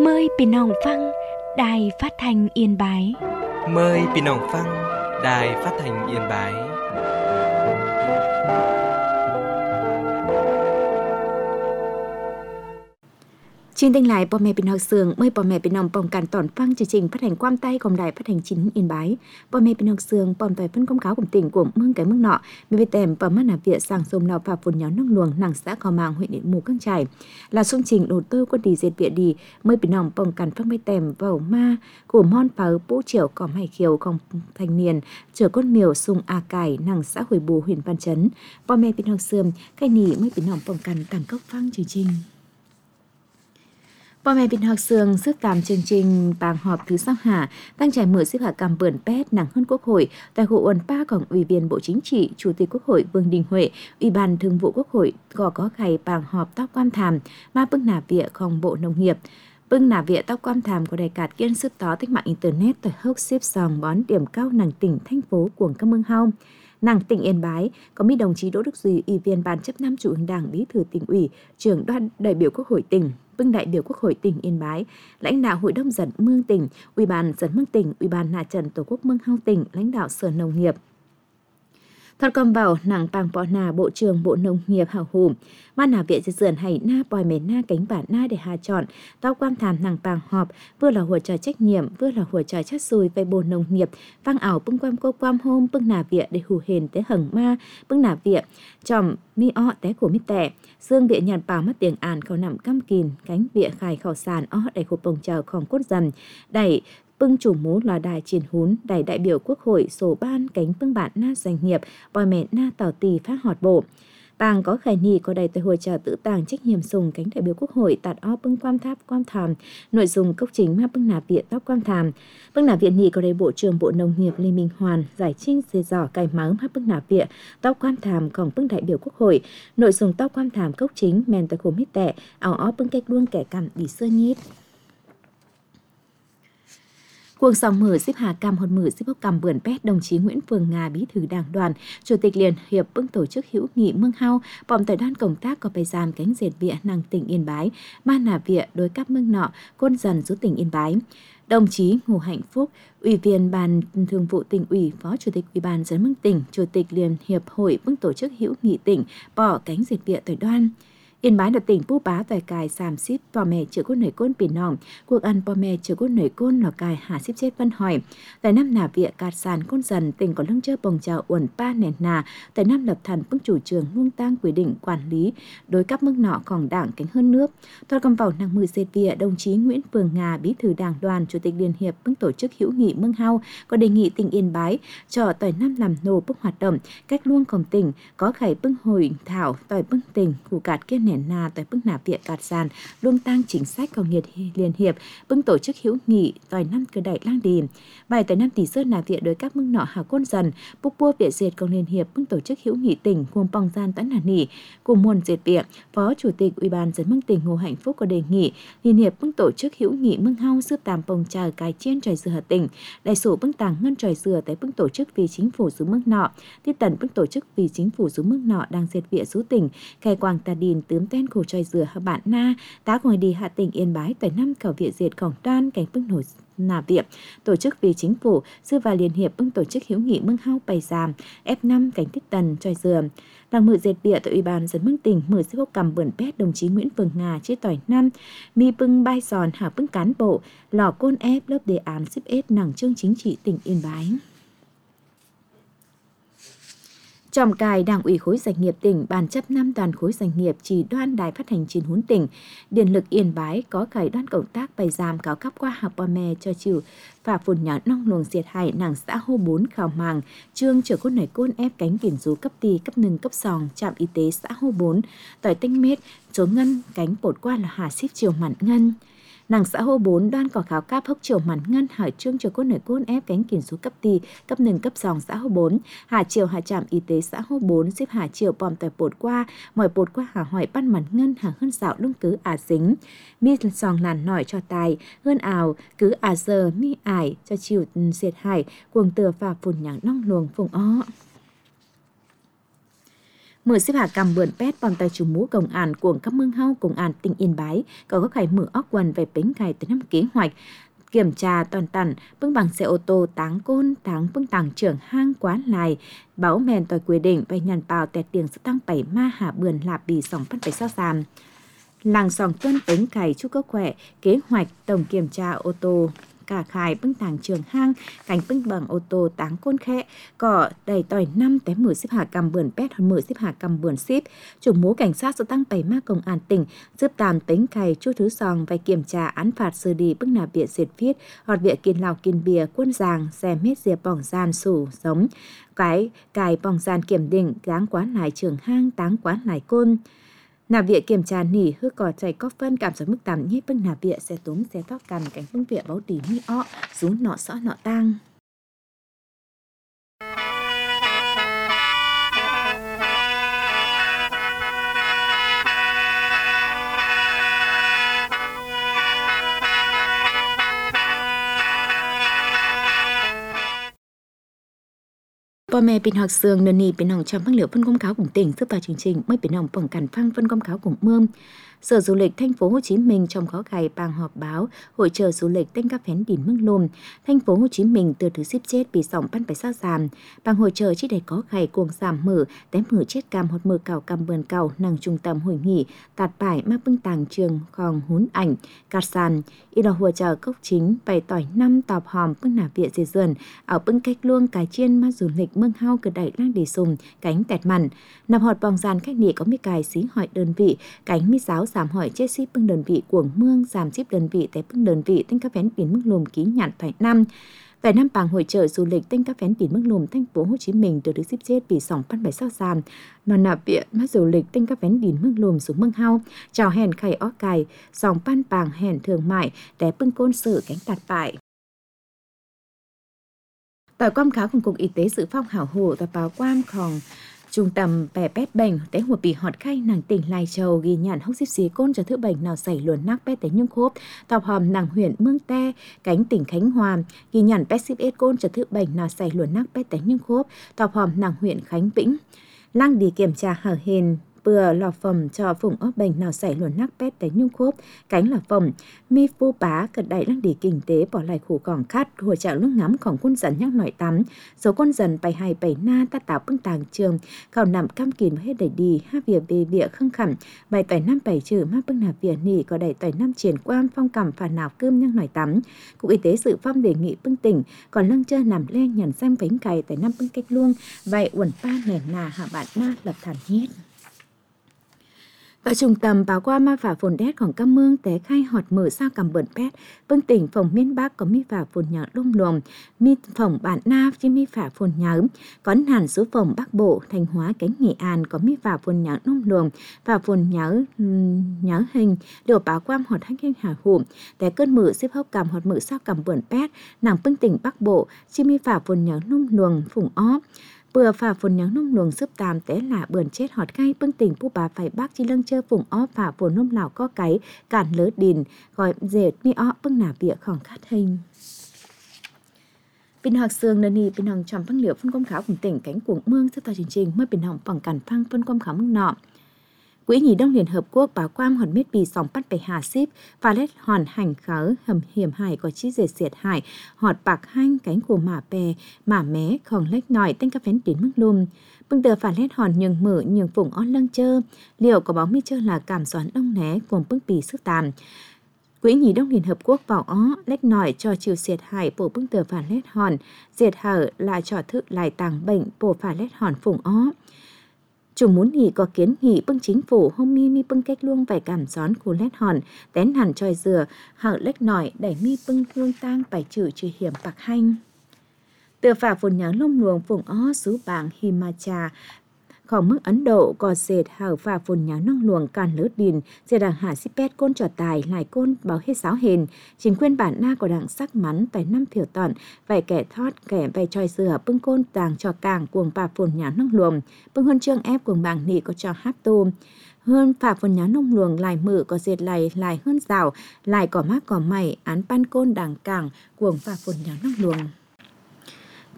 Mờiพี่น้องฟังđĐài Phát thanh Yên Bái. Mời พี่น้องฟัง Đài Phát thanh Yên Bái. Chương trình lại พ่อแม่พี่น้องเสืองเมื่อพ่อแม่พี่น้องป้องกันตอนฟังchương trình phát hành quam tayของđài phát hành chính Yên Bái. พ่อแม่พี่น้องเสืองป้อมtại phân công cáo của tỉnh của mương cái mương nọ, bị bị tèm và mất làm việc sang sông nào và phun nháo nước luồng nàng xã Khao Mang huyện Điện Mù Căng Trải là xung trình đầu tư quân đi diệt viện đi mới bị nòngป้องกันฟังไม่tèm vào ma của mon pháo bố triệu có mày khiếuของthanh niên chở con miểu sung a cải nàng xã Hồi Bù huyện Văn Chấn. พ่อแม่พี่น้องเสืองcái nỉ mới bị nòngป้องกันtàng cốcฟังchương trình. พ่อแม่พี่น้องเสืองsức tạm chương trình bàng họp thứ 65 ตั้งใจmở xếp hạ cam bươn pét nàng hơn Quốc hội tại hội uẩn paของủy viên Bộ Chính trị, Chủ tịch Quốc hội Vương Đình Huệ, Ủy ban Thường vụ Quốc hội có ngày bàng họp tóc quan thàm ma bưng nà vịaของBộ Nông nghiệp. Bưng nà vịa tóc quan thàm của đài cạt kiên sức tó tích mạng internet tại hốc xếp sòng bón điểm cao nàng tỉnh thành phố của các mương hao. Nàng tỉnh Yên Bái có mi đồng chí Đỗ Đức Duy, Ủy viên Ban chấp năm Trung ương Đảng, Bí thư Tỉnh ủy, Trưởng đoàn đại biểu Quốc hội tỉnh, bưng đại biểu Quốc hội tỉnh Yên Bái, lãnh đạo Hội đồng dân mương tỉnh, Ủy ban dân mương tỉnh, Ủy ban Nà Trần Tổ quốc mương hao tỉnh, lãnh đạo Sở Nông nghiệp. Thật cầm vào nàng bàng bò nà Bộ trưởng Bộ Nông nghiệp hào hùm, mà nà viện dư dườn hay na bòi mến na cánh bản na để hà chọn, tao quan thàm nàng bàng họp, vừa là hỗ trợ trách nhiệm, vừa là hỗ trợ chất xùi về Bộ Nông nghiệp, vang ảo bưng quam cô quam hôm bưng nà viện để hù hền tới hầng ma, bưng nà viện, chòm mi o té của mi tẻ, dương viện nhàn bảo mất tiếng àn khẩu nằm căm kìn, cánh viện khải khẩu sàn o đẩy hộp bồng chờ khổng cốt dần, đẩy bưng chủ mố lò đài triển hún đẩy đại biểu Quốc hội sổ ban cánh bưng bản na doanh nghiệp bòi mẹ na tảo tì phát họt bộ. Bàng có khải nì có đầy tới hội trợ tự tàng trách nhiệm sùng cánh đại biểu Quốc hội tạt o bưng quam tháp quam thàm nội dung cốc chính ma bưng nà viện tóc quam thàm bưng nà viện nì có đầy Bộ trưởng Bộ Nông nghiệp Lê Minh Hoàn giải trinh dê giỏ cày máu ma bưng nà viện tóc quam thàm còn bưng đại biểu Quốc hội nội dung tóc quam thàm cốc chính men tới khổ mít tệ ảo o bưng cách luôn kẻ cằm bị sơ nhít. Cuộc sòng mở xếp hạ cam hồn mở xếp bốc cam bươn pét đồng chí Nguyễn Phường Nga, Bí thư Đảng đoàn, Chủ tịch Liên hiệp bưng tổ chức hữu nghị mương hao, bòm tại đoàn công tác có bài giam cánh dệt vịa nàng tỉnh Yên Bái, ma nà vịa đối cắp mương nọ, côn dần giúp tỉnh Yên Bái. Đồng chí Ngô Hạnh Phúc, Ủy viên Ban Thường vụ Tỉnh ủy, Phó Chủ tịch Ủy ban dân mương tỉnh, Chủ tịch Liên hiệp hội bưng tổ chức hữu nghị tỉnh, bỏ cánh dệt vịa tại đoàn. Yên Bái là tỉnh Pú Bá tại cài sàm xíp bò mẹ chữa cốt nổi côn biển nòng, cuộc ăn bò mẹ chữa cốt nổi côn lò cài hà xíp chết văn hỏi. Tại năm nà vịa cạt sàn côn dần tỉnh có lưng chơ bồng chào uẩn pa nền nà. Tại năm lập thần bưng chủ trường luông tang quy định quản lý đối các mức nọ còn đảng cánh hơn nước. Toàn cầm vào nàng mười dệt vịa đồng chí Nguyễn Phường Nga, Bí thư Đảng đoàn, Chủ tịch Liên hiệp bưng tổ chức hữu nghị mương hao có đề nghị tỉnh Yên Bái cho tỏi năm làm nô bưng hoạt động cách luông cổng tỉnh có khải bưng hội thảo tỏi bưng tỉnh cụ cạt kiên nền nà tại bưng nà viện cạt sàn luông tang chính sách còn nhiệt liên hiệp bưng tổ chức hữu nghị tỏi năm cơ đẩy lang đì bài tại năm tỷ sơn nà viện đối các mưng nọ hà côn dần búc bua viện diệt còn liên hiệp bưng tổ chức hữu nghị tỉnh gồm bong gian tấn nà nỉ cùng muôn diệt viện. Phó Chủ tịch Ủy ban dân mương tỉnh Ngô Hạnh Phúc có đề nghị liên hiệp bưng tổ chức hữu nghị mương hao giúp tàm bồng trà cái chiên tròi dừa tỉnh đại sổ bưng tàng ngân tròi dừa tại bưng tổ chức vì chính phủ xuống mương nọ tiết tần bưng tổ chức vì chính phủ xuống mương nọ đang diệt viện số tỉnh khai quang tà đìn tướm ten khổ tròi dừa hạ bạn na tá ngồi đi hạ tỉnh Yên Bái tại năm khảo viện diệt cổng đoan cảnh bưng nổi nà viện tổ chức vì chính phủ sư và liên hiệp bưng tổ chức hữu nghị mương hao bày giàm F5 cảnh tiết tần tròi dừa đang mở diệt địa tại Ủy ban dân mương tỉnh mở xếp bốc cầm bươn pét đồng chí Nguyễn Phường Nga chế tỏi năm mi bưng bai giòn hạ bưng cán bộ lò côn ép lớp đề án xếp ết nặng chương chính trị tỉnh Yên Bái. Tròm cài Đảng ủy khối doanh nghiệp tỉnh, Ban chấp năm toàn khối doanh nghiệp chỉ đoan đài phát hành chiến huấn tỉnh, Điện lực Yên Bái có khởi đoan công tác bày giam cáo cấp qua hạp bò mè cho chịu và phun nhỏ nong luồng diệt hại nàng xã Hô 4 Khảo Màng, trương chở côn nảy côn ép cánh biển rú cấp tì cấp nừng cấp sòng trạm y tế xã Hô 4, tỏi tinh mết, số ngân cánh bột qua là hà xíp chiều mặn ngân. Nàng xã Hô 4 đoan có kháo cáp hốc chiều mắn ngân hỏi trương cho côn nổi côn ép cánh kìm số cấp tì cấp nừng cấp dòng xã Hô 4 hà chiều hà trạm y tế xã Hô 4 xếp hà chiều bòm tỏi bột qua mỏi bột qua hà hỏi ban mắn ngân hà hơn dạo lung cứ dính mi sòng làn nổi cho tài hơn ảo cứ giờ mi ải cho chiều diệt hải cuồng từa và phun nhàng nong luồng phùng ó. Mở xếp hạ cầm bươn pét bằng tay chủ mũ công an của các mương hau công an tỉnh Yên Bái có các khải mở óc quần về bến cày tới năm kế hoạch kiểm tra toàn tần bưng bằng xe ô tô táng côn táng bưng tàng trưởng hang quán lại báo mèn tỏi quy định về nhàn bào tẹt tiền sẽ tăng 7 ma hạ bươn lạp bì sòng phát phải sao giảm làng sòng tuân bến cày chúc cơ khỏe kế hoạch tổng kiểm tra ô tô cả khải bưng tàng trường hang cảnh bưng bằng ô tô táng côn khẽ cỏ đầy tỏi 5 té mở xếp hạ cầm bươn pét hơn mở xếp hạ cầm bươn ship chủ mũ cảnh sát sẽ tăng 7 ma công an tỉnh giúp tàm bến cày chú thứ sòng về kiểm tra án phạt xử lý bưng nà bịa diệt viết hoặc bịa kiên lào kiên bìa quân giàng xe mết diệp bỏng gian sủ giống cái cài bỏng gian kiểm định táng quán lại trường hang táng quán lại côn nà viện kiểm tra nỉ hư cỏ chảy cóc phân cảm giác mức tạm nhếp bưng nà viện xe túm xe tóc cằn cánh bưng viện báo tỉ mi ọ rú nọ sõ nọ tang Bò mẹ bình học sương nền nì bình học trong phát liệu phân công cáo cùng tỉnh giúp vào chương trình mới bình học bằng cản phăng phân công cáo cùng mương. Sở Du lịch Thành phố Hồ Chí Minh trong khó gài bằng họp báo hội chợ du lịch tên các phén đỉnh mương lùm Thành phố Hồ Chí Minh từ thứ ship chết bị sòng ban phải sao giảm bằng hội chợ chỉ để có gài cuồng giảm mở tém mở chết cam hột mưa cào cam bườn cào năng trung tâm hội nghị tạt bài ma bưng tàng trường khòng hún ảnh cát sàn y đò hội chợ cốc chính bày tỏi 5 tọp hòm bưng nà viện dì dườn ở bưng cách luông cái chiên ma du lịch mương hao cửa đẩy lang đi sùng cánh tẹt mặn nằm họt bòng gian khách nị có mi cài xí hỏi đơn vị cánh mi giáo giảm hỏi chết ship bưng đơn vị của mương giảm ship đơn vị tại bưng đơn vị tên các phén biển mức lùm ký nhạn phải năm tại năm bằng hội chợ du lịch tên các phén biển mức lùm Thành phố Hồ Chí Minh từ được ship chết bị sòng phát bài sao giảm nó nạp viện mắt du lịch tên các phén biển mức lùm xuống mương hao chào hèn khải ó cài sòng pan bàng hèn thương mại để bưng côn sự cánh tạt bại tại quam kháo cùng cục y tế dự phòng hảo hồ và báo quam khòng trung tâm bè pét bệnh tế hùa bị họt khay nàng tỉnh Lai Châu ghi nhận hốc xíp xí côn cho thứ bệnh nào xảy luồn nắc pét tế nhung khốp tọp hòm nàng huyện Mương Te cánh tỉnh Khánh Hòa ghi nhận pét xíp ết côn cho thứ bệnh nào xảy luồn nắc pét tế nhung khốp tọp hòm nàng huyện Khánh Vĩnh lang đi kiểm tra hở hền bừa lò phẩm cho phùng ốp bệnh nào xảy luồn nắc pét tế nhung khốp cánh là phẩm mi phu bá cật đại lăng đi kinh tế bỏ lại khủ cỏng khát hồi trạng nước ngắmของquân dân nhắc nổi tắm số quân dân bài hai bảy na ta tạo bưng tàng trường khảo nằm cam kìm hết đẩy đi ha vỉa bề bịa khăng khẩm bài tỏi năm bảy trừ ma bưng nạp vỉa nỉ có đẩy tỏi năm triển quan phong cầm phản nào cơm nhắc nổi tắm cục y tế dự phòng đề nghị bưng tỉnh còn lăng chơi nằm lên nhằn xanh bánh cày tỏi năm bưng cách luông vậy uẩn pa nền nà hạ bạn na lập thản nhiết Tại trung tâm báo qua ma phả phồn đétของcác mương té khai họt mở sao cầm bẩn pét bưng tỉnh phòng miền Bắc có mi phả phồn nhớ lông luồng mi phòng bản Na chỉ mi phả phồn nhớ có hẳn số phòng Bắc Bộ Thanh Hóa cánh Nghệ An có mi phả phồn nhớ lông luồng phả phồn nhớ hình đều báo quam họt hách hình hà hụm té cơn mở xếp hốc cầm họt mở sao cầm bẩn pét nàng bưng tỉnh Bắc Bộ chỉ mi phả phồn nhớ lông luồng phùng óp bừa phả phồn nhớ nông luồng giúp tàm té là bườn chết họt gai bưng tỉnh pu bà phải bác chi lưng chơ phùng ó phả phồn nông lào có cái cản lỡ đìn gọi dệt mi ó bưng nà bịa khỏng khát hình Bình học sương nền bình học tròn phăng liệu phân công khảo cùng tỉnh cánh cuồng mương sức tàu chương trình mới bình học bằng cản phăng phân công khảo mương nọ Quỹ nhì đông Liên Hợp Quốc báo quam hòn miết bì sòng bắt bày hà ship và lết hòn hành khớ hầm hiểm hải có chi dệt diệt hải họt bạc hanh cánh của mả bè mả mé khòng lách nòi tên các phén đến mức lùm bưng tờ phà lết hòn nhường mở nhường phủng on lăng chơ liệu có báo mi chơ là cảm xoán đông né vùng bưng bì sức tàm Quỹ nhì đông Liên Hợp Quốc vào ó lách nòi cho chiều diệt hải bộ bưng tờ phà lết hòn diệt hở là trò thức lại tàng bệnh bộ phà lết hòn phủng ó Chủ muốn nghỉ có kiến nghị bưng chính phủ hôm mi bưng cách luông vài cảm gión của lét hòn, tén hẳn tròi dừa, hở lách nổi đẩy mi bưng luông tang bài trừ hiểm bạc hanh. Tựa phả phồn nhớ lông luồng vùng ó xứ bảng Himacha, khỏi mức Ấn Độ có dệt hở phà phồn nhớ nông luồng càn lỡ đìn, dệt đảng hạ xipet côn trò tài lại côn báo hết giáo hền, chính quyền bản na của đảng sắc mắn tại năm thiểu tọn, vài kẻ thoát kẻ vài tròi dừa bưng côn tàng trò càng cuồng phà phồn nhớ nông luồng, bưng huân chương ép cuồng bảng nị có trò háp tôm. Hơn phà phồn nhớ nông luồng lại mở có dệt lại hơn rào, lại có mát có mày án pan côn đảng cảng cuồng phà phồn nhớ nông luồng.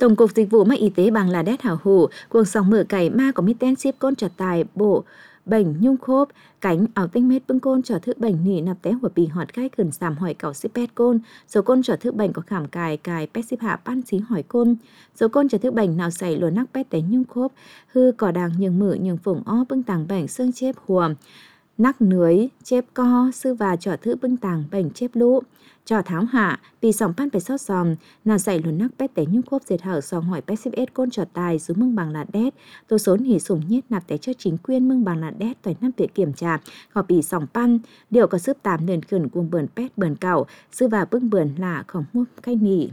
Tổng cục Dịch vụ Máy Y tế Bangladesh hảo hủ, cuộc sống mở cày ma có mít tên ship côn trọt tài bộ bệnh nhung khốp, cánh ảo tinh mết bưng côn trò thức bệnh nỉ nạp té của bì họt gai khẩn giảm hỏi cảo ship pet côn, số côn trò thức bệnh có khảm cài pet ship hạ pan xí hỏi côn, số côn trò thức bệnh nào xảy lùa nắc pet té nhung khốp, hư cỏ đàng nhường mử nhường phủng o bưng tàng bệnh xương chép huồm, nắc nưới, chép co, sư và trò thứ bưng tàng bệnh chép lũ. Trò tháo hạ, vì sòng pan phải sót sòm, nào xảy luồn nắc pet té nhung khốp dệt hở sòng hỏi pet ship côn trò tài xuống mưng Bangladesh, tô số hỉ sủng nhiết nạp té cho chính quyền mưng Bangladesh toài năm việc kiểm tra, họ bị sòng pan, điều có sức tạm nền khẩn cuồng bờn pet bờn cẩu, sư và bưng bờn là khổng mua cây nỉ.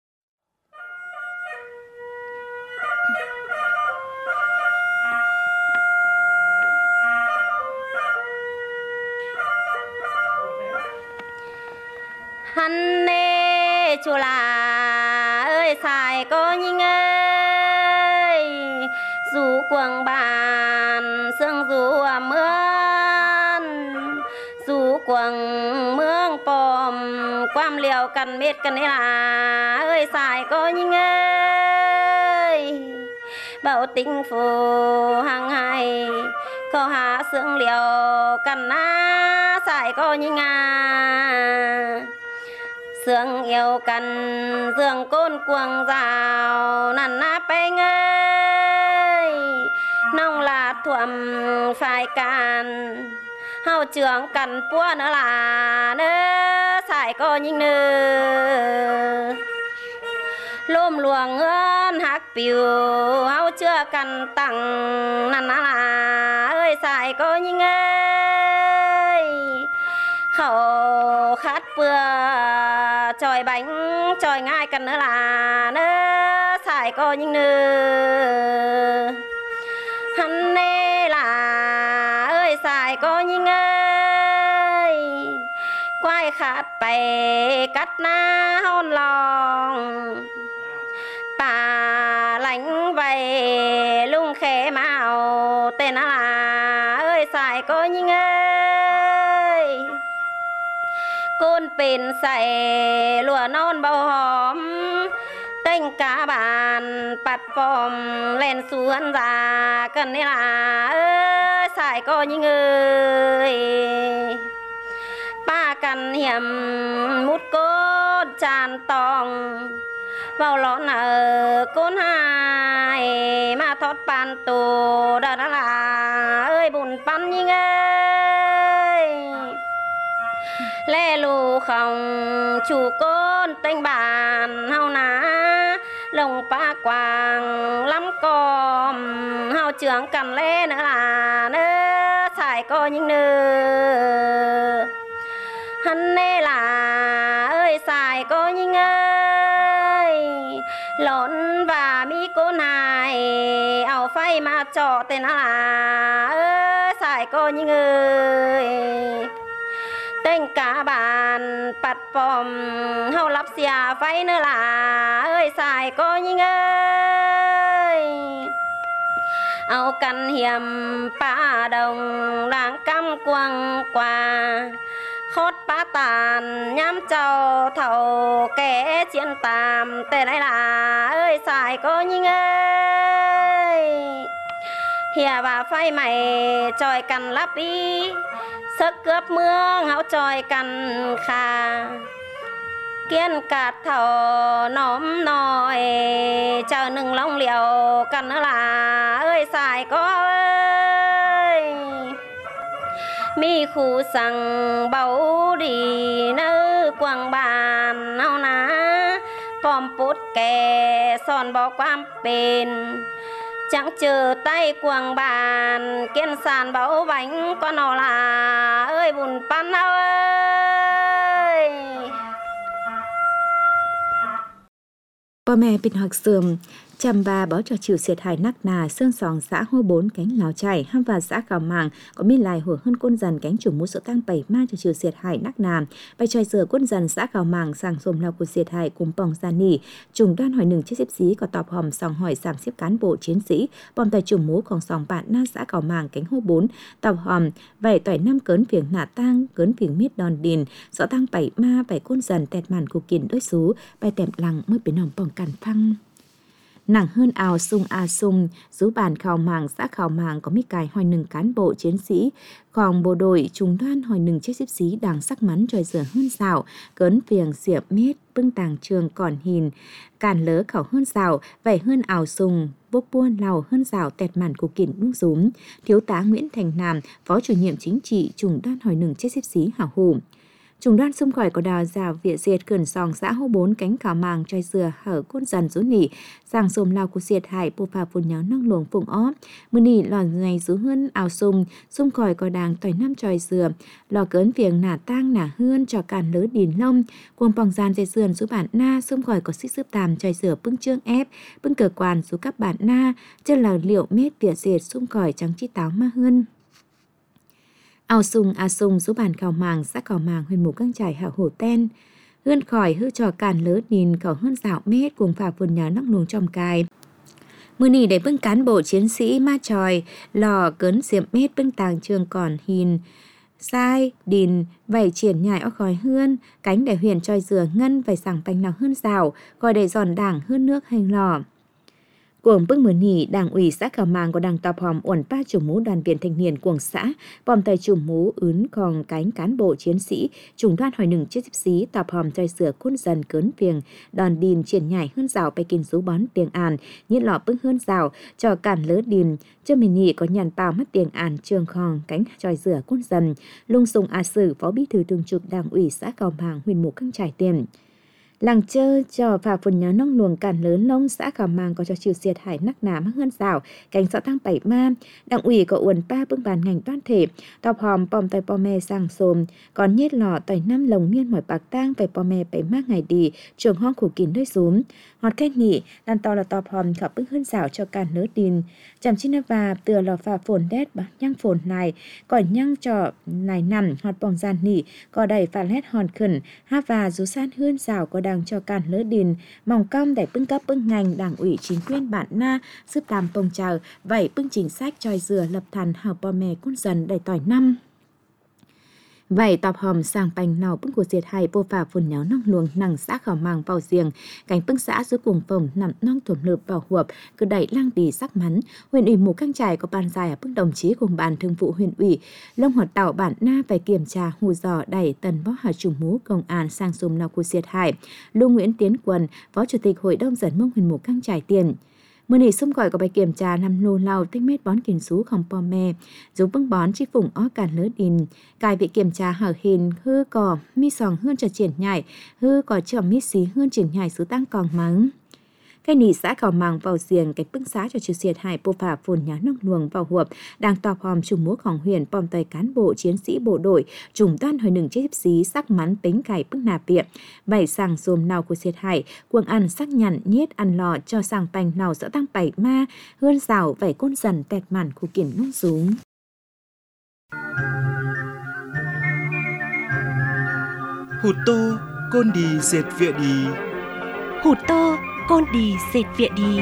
Hắn nê chùa là ơi xài cô nhinh ơi, dù quần bàn sương dù mướn, dù quần mương pòm quam liều cần mết cần là ơi xài cô nhinh ơi, bảo tình phù hàng ngày câu hạ sương liều cần á xài cô nhinh sương yêu cần dương côn cuồng rào nằn áp anh ơi nông là thuầm phải càn hậu trưởng cần pua nữa là nơ xài cô nhinh nơ lôm luồng ơn hạc piu hậu chưa cần tặng nằn là ơi xài cô nhinh ơi khẩu khát bừa tròi bánh tròi ngay cần nữa là nơ xài cô nhinh nơ hắn nê là ơi xài cô nhinh ơi quay khát bày cắt na hôn lòng bà lánh vầy lung khế mạo tên là ơi xài cô nhinh ơi côn pinใส่ lùa non bao hòm tên cá bàn bạt bòm lên xuống già cần đây là ơi xài cô nhinh ơi ba cần hiểm mút cốt tràn tòng vào lón ở côn hai mà thoát pan tù đó là ơi bùn pan nhinh ơi lê lù không chủ côn tên bàn hao ná lồng pa quàng lắm com hao trưởng cần lê nữa là nơ xài cô nhinh nơ hắn nê là ơi xài cô nhinh ơi lộn và mi cô này ảo phay mà trọ tên là ơi xài cô nhinh ơi tên cả bàn bạt bòm hao lắp xìa phay nữa là ơi xài cô nhinh ơi áo căn hiểm pa đồng đang cam quăng qua khót pa tàn nhám trâu thầu kẻ chiến tàm tên này là ơi xài cô nhinh ơi hìa bà phay mày tròi cần lắp đi sức cướp mương háo tròi cần khà kiên cạt thầu nóm nòi chờ nừng long liều cần nữa là ơi xài có ơi mi khu sang bầu đi nơ quang bàn hao ná pom pút kè son bò quam bền chẳng chờ tay quàng bàn kiên sàn bấu bánh con nó là ơi bùn pan ơi Bà mẹ bình học sườm chăm ba bó trò chịu xiệt hài nắc nà sơn sòng xã hô 4 cánh lào chảy ham và xã Khảo Màng có mi lại hủa hơn quân dần cánh chủ mũ sổ tăng 7 ma trò chịu xiệt hài nắc nà bài tròi sửa quân dần xã Khảo Màng sàng dùm lao của xiệt hài cùng bỏng gia nỉ trùng đoan hỏi nừng chiếc xếp xí có tọp hòm sòng hỏi giảm xếp cán bộ chiến sĩ bom tài chủ mũ còn sòng bạn na xã Khảo Màng cánh hô 4 tọp hòm vậy tỏi 5 cớn phiền nạ tang cớn phiền miết đòn đìn sọ tăng 7 ma vậy quân dần tẹt màn của kiền đối xú bài tẹm lằng mới biến hỏng bỏng cản phăng Nặng hơn ảo sung a sung, rú bàn khảo màng xã khảo màng có mít cài hỏi nừng cán bộ chiến sĩ, còn bộ đội trung đoàn hỏi nừng chiếc xếp xí đang sắc mắn tròi rửa hơn rào, cớn viềng diệp mết, bưng tàng trường còn hình, càn lớ khảo hơn rào, vậy hơn ảo sung, bốc buôn lào hơn rào tẹt màn của kiện nung rúm, thiếu tá Nguyễn Thành Nam, phó chủ nhiệm chính trị trung đoàn hỏi nừng chiếc xếp xí hảo hủ. Trung đoàn xung khỏi có đào rào viện diệt cẩn sòng xã hô 4 cánh khảo màng trai dừa hở côn dần rú nỉ giang xôm lao của diệt hải bộ phà phun nháo năng luồng phùng ó mưa nỉ lòn ngày rú hơn ảo xung khỏi có đàng tỏi năm trai dừa lò cớn viềng nả tang nả hươn cho càn lớ đìn lông cuồng pòng gian dây dườn rú bản na xung khỏi có xích sướp tàm trai dừa bưng trương ép bưng cờ quan rú các bản na chân là liệu mết viện diệt xung khỏi trắng chi táo ma hơn. Ao sung a sung rú bàn khảo màng xã khảo màng huyện mù căng trải hảo hổ ten hươn khỏi hư trò càn lớ nhìn khảo hơn dạo mét cùng phà vườn nhà nắc luồng trong cài mưa nỉ để bưng cán bộ chiến sĩ ma tròi lò cớn diệm mét bưng tàng trường còn hình sai đìn vảy triển nhại ó khói hươn cánh để huyền tròi dừa ngân vảy sảng bánh nào hơn rào gọi để giòn đảng hơn nước hành lò. Cuồng bưng mưa nỉ, Đảng ủy xã Khảo Màng có đảng tọp hòm uẩn pa chủ mũ đoàn viên thanh niên cuồng xã, bòm tay chủ mũ ướn còn cánh cán bộ chiến sĩ, trung đoàn hỏi nừng chiếc xếp xí tọp hòm trai sửa côn dần cớn viềng, đòn đìn triển nhảy hơn rào bay kinh rú bón tiền àn, nhiệt lọ bưng hơn rào, cho cản lớ đìn, cho mình nỉ có nhàn bào mất tiền àn trường khòng cánh tròi rửa côn dần, lung sung a sử phó bí thư thường trực Đảng ủy xã Khảo Màng huyện mù căng trải tiền. Làng chơ cho phà phun nhớ nông luồng cản lớn lông xã Khảo Màng có cho chiều diệt hải nắc ná mắc hơn rào cảnh xã tăng 7 ma Đảng ủy có uẩn pa bưng bàn ngành đoàn thể tọp hòm pom tay pom me sang xồm còn nhét lọ tỏi năm lồng miên mỏi bạc tang phải pom me 7 mác ngày đi trường hoang khổ kín đôi rúm họt cách nghỉ đàn to là tọp hòm khảo bưng hơn rào cho cản lỡ tin chằm chi và tựa lò phà phồn đét nhăng phồn này cỏi nhăng trọ này nằm họt bong gian nỉ có đầy phà lét hòn khẩn ha và rú san hơn rào có đang cho càn lỡ đìn mỏng cong để bưng cấp bưng ngành Đảng ủy chính quyền bản na giúp làm bông trào vậy bưng chính sách tròi dừa lập thàn hào bò mè côn dần đầy tỏi năm vậy tọp hòm sang bành nào bưng của diệt hải vô phà phun nháo nong luồng nằng xã Khảo Màng vào giềng cánh bưng xã dưới cùng phòng nằm nong thuẩm lợp vào huộp cứ đẩy lang đi sắc mắn huyện ủy mù căng trải có ban dài ở bưng đồng chí cùng ban thường vụ huyện ủy lông hoạt tạo bản na phải kiểm tra hù dò đẩy tần võ hà chủ mú công an sang xùm nào của diệt hải Lưu Nguyễn Tiến Quân phó chủ tịch hội đồng dân mông huyện mù căng trải tiền. Mưa nỉ xung gọi có bài kiểm tra nằm lô lao tích mét bón kiền xú không po me dù bưng bón chi phủng ó càn lỡ đìn cài vị kiểm tra hở hình hư cò mi sòng hơn cho triển nhảy hư cò cho mi xí hơn triển nhảy xứ tăng còn mắng cái nỉ xã Khảo Màng vào giềng cái bưng xã cho chiều diệt hải bộ phà phồn nhá nông luồng vào huộp đang tọp hòm trùng múaของhuyền pom tay cán bộ chiến sĩ bộ đội trùng toan hồi nừng chiếc xí sắc mắn tính cải bưng nạp viện bảy sàng dồm nào của diệt hải cuồng ăn sắc nhằn nhiết ăn lò cho sàng bành nào sẽ tăng 7 ma hơn rào vảy côn dần tẹt màn khu kiển nông súng. Hụt tô côn đi dệt viện đi hụt tô côn đi dệt viện đi.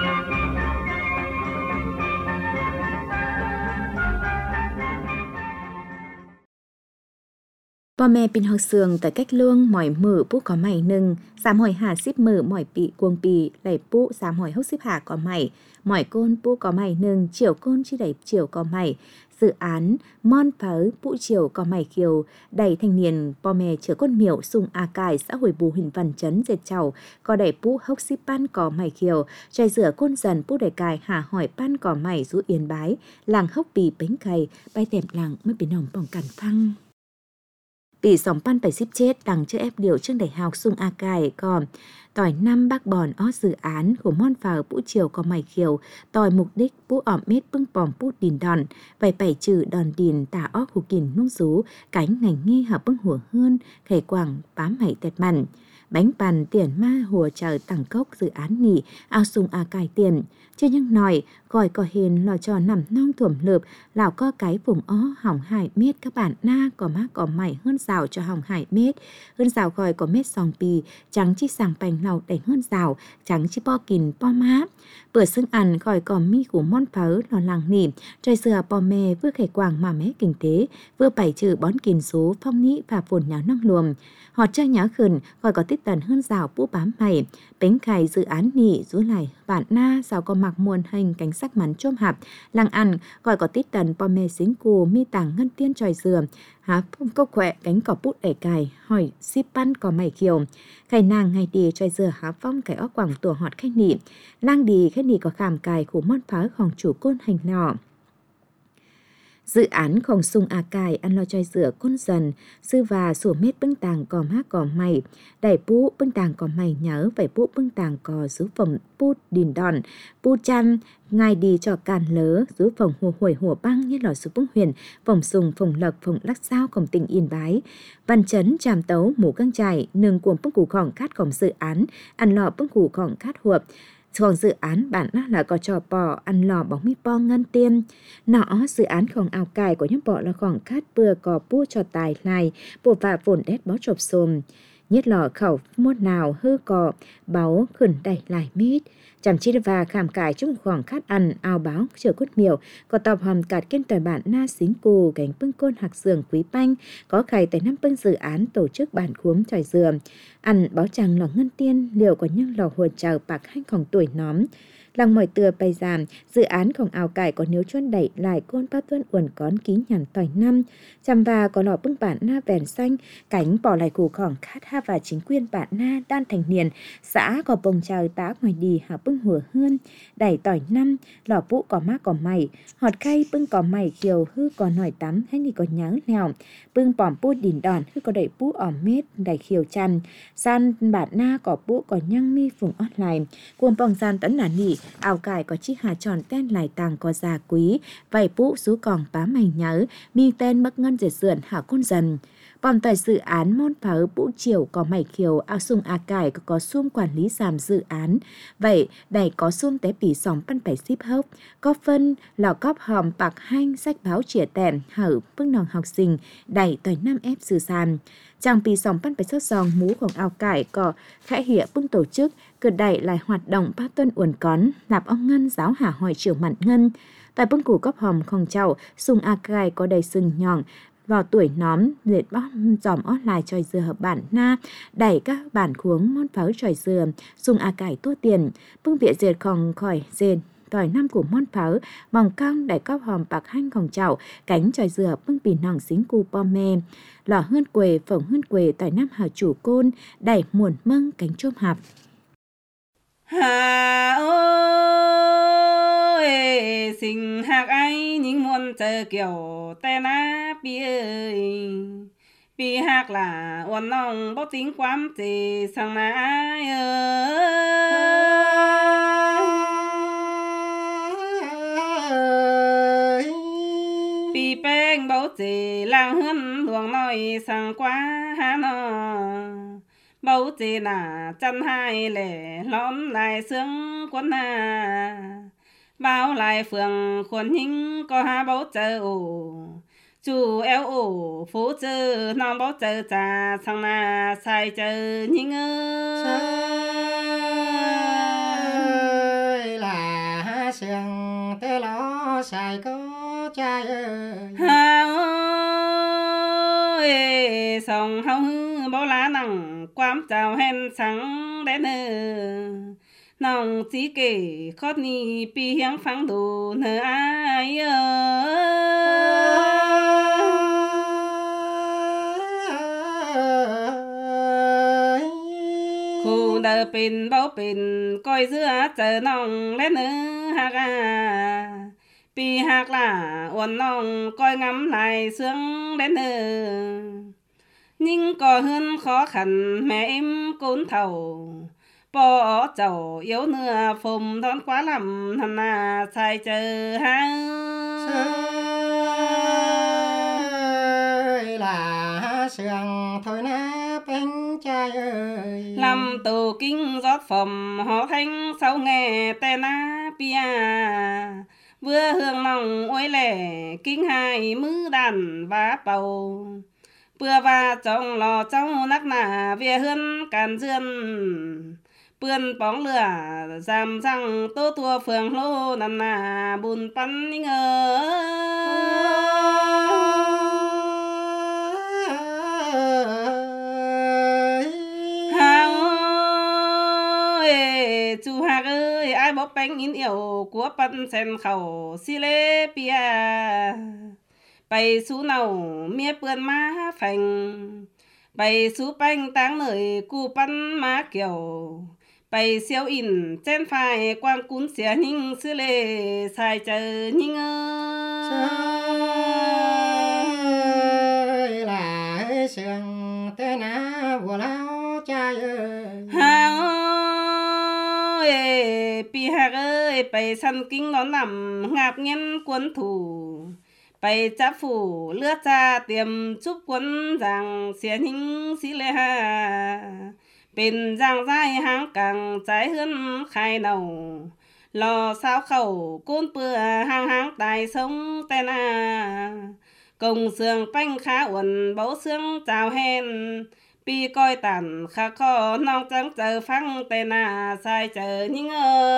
Bò mẹ pin học sườn tại cách lương mỏi mử bút có mày nưng sám hỏi hà ship mử mỏi bị cuồng bì đẩy bút sám hỏi hốc ship hà có mày mỏi côn bút có mày nưng chiều côn chi đẩy chiều có mày dự án mon phớ bũ chiều có mày kiều đầy thanh niên bò mẹ chở con miểu sung a cài xã hội bù hình văn chấn dệt chầu có đẩy bũ hốc ship pan có mày kiều trai rửa côn dần bút đẩy cài hà hỏi pan có mày rú yên bái làng hốc bì bánh cày bay tèm làng mới bị nòng bỏng cản phăng bị sòng pan phải ship chết đằng chưa ép điều trước đẩy hào sung a cài còn tỏi năm bác bòn ó dự án của mon phở bũ chiều có mày khiều tỏi mục đích bũ ọm mết bưng bòm bút đìn đòn vậy bảy trừ đòn đìn tả ó khu kìn nung rú cánh ngành nghi hợp bưng hùa hơn khẻ quảng bám mày tẹt mặn bánh bàn tiền ma hùa chờ tặng cốc dự án nỉ ao sung a cài tiền chưa nhưng nòi gọi có hiền lò trò nằm nong thuẩm lợp lão co cái vùng ó hỏng hải mét các bạn na có má có mày hơn rào cho hỏng hải mét hơn rào gọi có mét sòng pì trắng chi sàng bành lầu đánh hơn rào trắng chi po kìn po má bữa xưng ăn gọi có mi của mon phớ lò làng nỉ trời sửa po mè vừa khẻ quảng mà mé kinh tế vừa bảy trừ bón kìn số phong nĩ và phồn nháo năng luồng họ chơi nháo khẩn gọi có tiếp tiết tần hơn rào bú bám mày, bánh khải dự án nị rú lại bản na sao có mặc muôn hình cánh sắc mắn chôm hạp, lăng ăn gọi có tiết tần bò mê xính cù mi tàng ngân tiên tròi dừa, há phung câu khỏe cánh cỏ bút đẩy cài, hỏi xíp pan có mày kiều, khải nàng ngày đi tròi dừa há phong cái óc quảng tủa họt khách nị, lang đi khách nị có khảm cài khủ món pháของchủ côn hành nọ. Dự án khổng sung à cài ăn lo choi dừa côn dần, sư và sủa mết bưng tàng cò mát cò mày, đẩy bú bưng tàng cò mày nhớ, vậy bú bưng tàng cò rú phẩm bút đìn đòn, bú chăn, ngài đi cho càn lớ, rú phòng hồ hổi hồ băng như lò súp bưng huyền, phòng sùng, phòng lộc, phòng lắc sao, cổng tỉnh yên bái. Văn chấn, tràm tấu, mũ căng chải, nương cuồng bưng củ khỏng cát cổng dự án, ăn lò bưng củ khỏng cát huộp. Còn dự án bản là có trò bò ăn lò bóng mi bo ngân tiêm. Nọ dự ánของao cài của nhóm bọ là khoảng cát bừa có bua cho tài lại, bộ vạ vồn đét bó chộp xồm. Nhất lò khẩu mốt nào hư cò, báo khẩn đẩy lại mít. Chằm chi và khảm cải trong khoảng khát ăn, ao báo chờ cốt miểu, có tọc hòm cạt kiên tỏi bản na xính cù, cánh bưng côn hạc giường quý banh, có khải tới 5 bưng dự án tổ chức bản khuống tròi dừa. Ăn báo chàng lò ngân tiên, liệu có những lò hồn trào bạc hanhของtuổi nóm. Làng mỏi từa bày giảm, dự ánของao cải có nếu chuân đẩy lại côn ba tuân uẩn cón ký nhằn tỏi năm. Chằm và có lò bưng bản na vèn xanh, cánh bỏ lại củ khỏng khát ha và chính quyền bản na đan thành niên, xã có bồng trào tá ngoài đi hạ bưng hùa hươn, đẩy tỏi năm, lò vũ có mát có mày, họt khay bưng có mày kiều hư có nổi tắm hay ni có nhớ lèo, bưng bỏm bút đìn đòn hư có đẩy bút ỏm mết, đẩy khiều chăn, san bản na có bút có nhăng mi phùng ót lại, cuồng bong gian tấn nà nỉ, ao cải có chiếc hà tròn tên lại tàng có già quý, vầy bũ rú còn bá mày nhớ, mi tên mất ngân dệt dượn hạ côn dần. Còn tại dự án môn phở bũ chiều có mày khiều ao sung à cải có xung quản lý giảm dự án. Vậy đẩy có xung té bỉ sóng phân phải ship hốc, có phân lò cóp hòm bạc hanh sách báo chỉa tèn hở bưng nòng học sinh đẩy tỏi năm ép sự sàn. Chàng bì sòng phân phải sốt sòng mũของao cải có khẽ hịa bưng tổ chức cử đẩy lại hoạt động ba tuân uẩn cón lạp ông ngân giáo hà hỏi triều mặn ngân. Tại bưng củ cóp hòm không chậu sung à cải có đầy sừng nhọn vào tuổi nóm dệt bóp dòm ót lại tròi dừa hợp bản na đẩy các bản khuống món pháo tròi dừa dùng à cải tua tiền bưng vịa dệt không khỏi dệt tỏi năm của món pháo vòng cong đẩy cóp hòm bạc hanhของchảo cánh tròi dừa bưng bì nòng xính cu po me lò hươn quề phồng hươn quề tỏi năm hà chủ côn đẩy muồn mâng cánh chôm hạp. Hà ơi sinh hạc ai những muôn chờ kiểu tên á bi ơi bi hạc là uốn nòng bó tính quám thì sang na ai ơi bi beng bó thì lang hươn luồng nói sang quá hà nó bầu chỉ là chân hai lệ lõm lại sướng quân hà bao lại phường khuôn hình có hà bầu chờ ủ chú eo ủ phú chư non bầu chờ trà sang na sai chờ nhìn ơi là sương tê lo sai có trai ơi hà ơi sông hao hư bao lá nặng quám chào hèn sáng đến nòng chỉ kể khót ni pi hiếng phăng đồ nơ ai khu đờ pin bao pin coi giữa chờ nòng lên ha ga pi hạc là uốn nòng coi ngắm lại sướng đến nhưng có hơn khó khăn mẹ em cốn thầu bỏ chầu yếu nửa phùng đón quá lắm thằng na sai chờ ha ơi là sương thôi na bên trai ơi làm tù kinh rót phẩm họ thanh sau nghe tên na pia vừa hương lòng ôi lẻ kinh hai mứ đàn vá bầu bữa và trong lò trong nắc nà về hơn càn dương bươn bóng lửa giảm răng tô tua phường lô nằm nà bùn bắn ngờ hang bố bánh in yêu của bận sen khẩu xì lê bia bày sú nào mía bươn má phành bày sú bánh táng nơi cu bắn má kiểu bày siêu in trên phai quang cún xẻ nhưng xứ lê xài chờ nhưng ơi là sương thế nào vừa lao cha ơi ha ơi pi hạc ơi bày săn kinh nó nằm ngạp nghiên quân thủ bày chắp phủ lướt ra tiềm chúc quân rằng xẻ nhưng xí lê ha bên giang dài háng càng trái hơn khai đầu lò sao khẩu côn bừa hang háng tài sống tên công xương bánh khá uẩn bấu xương chào hèn pi coi tàn khá khó nong trắng chờ phăng tên sai chờ những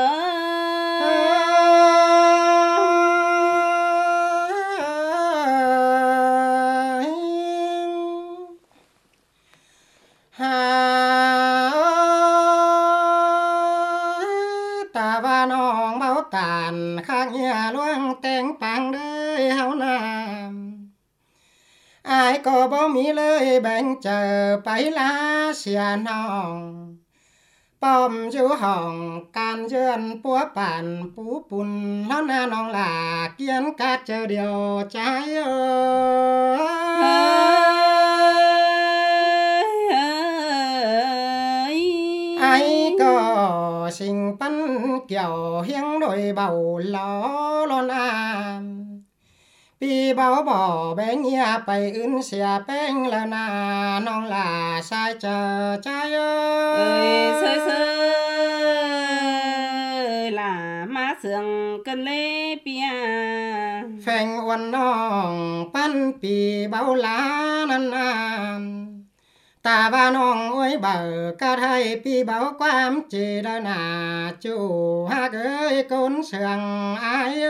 ta và nong báo tàn khác nhà loang tên bằng đời hao nam ai có bao mi lời bên chờ bấy lá xìa nong bom chú hồng can duyên búa bản bú bùn nó na nong là kiến cát chờ điều trái ai có sinh bắn kiểu hiếng đôi bầu ló lon am pi bao bỏ bên nhà bay ưn xìa bên là na nong là sai chờ trái ơi sơi sơi là má sương cần lê pia phèn uốn nong pan pi bao lá nan am ta ba nong ơi bờ ca thay pi báo quam chỉ đó là chủ ha gửi côn sương ai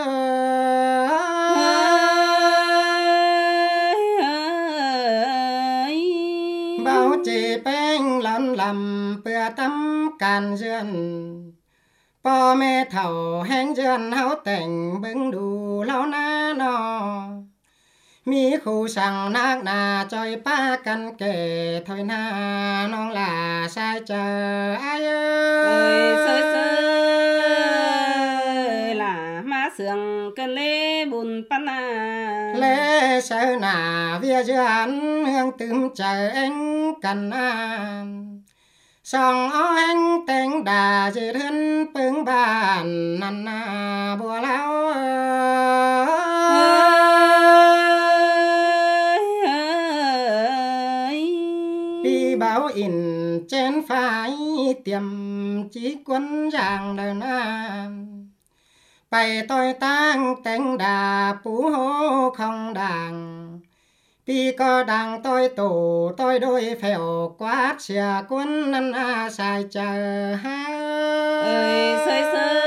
bao chỉ bánh lăn lầm bữa tắm càn duyên po mẹ thầu hẹn duyên háo tình bưng đủ lâu na no mi khu sang nát na chơi pa căn kề thôi na non là sai chờ ai ơi sơi sơi là má sương cần lê bùn pan lê sợ nà vía duyên hương tươm chờ anh cần song ó anh tên đà dệt hơn bưng bàn năn bùa lao đi báo in trên phái tiềm chỉ quân giang đơn bày tôi tăng tên đà phú hô không đàng pi có đàng tôi tủ tôi đôi phèo quát xìa quân năn sai chờ ha ơi sơi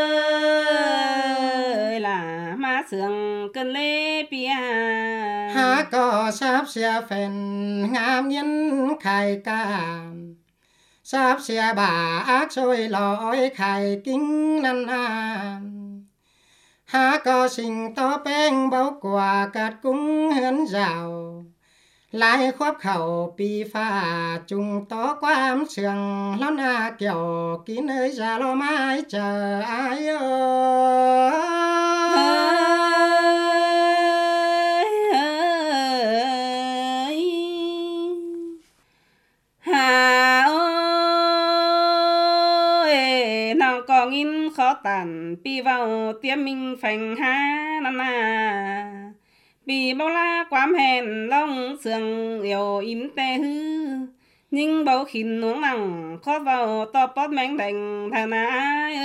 sơi là má sương cần lê pia ha có sắp xìa phèn ngam nhân khai ca sắp xìa bà ác xôi lỗi khai kính năn ha có sinh to beng bao quả cát cúng hến rào lại khoác khẩu pi pha chung to quam sương lón kiểu kín nơi ra lo mái chờ ai hà ơi nào có nghìn khó tàn pi vào tiêm mình phành ha nana vì bao la quám hèn long sương yêu im tê hư nhưng bao khinh nuống nặng khó vào to bót mánh đành thà nái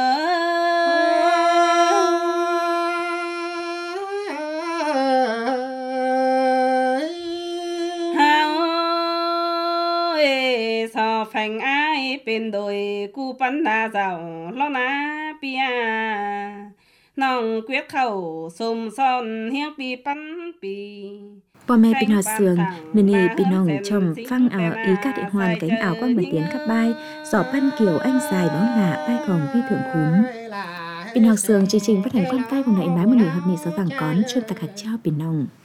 ơi sao phành ai bên đồi cu bắn đa giàu lo ná pia nòng quyết khẩu xùm son hiếc pi bắn pi Bò mẹ pin họ sườn, nên nì pin nòng chồng phăng ý các điện hoàn cánh áo quang bật tiến khắp bay, giỏ ban kiểu anh dài báo lạ bay còn vi thượng cún. Pin họ sườn chương trình phát hành con cai vùng này nói một nửa hợp nhị sáu tảng cón chuyên tạc hạt trao pin nòng.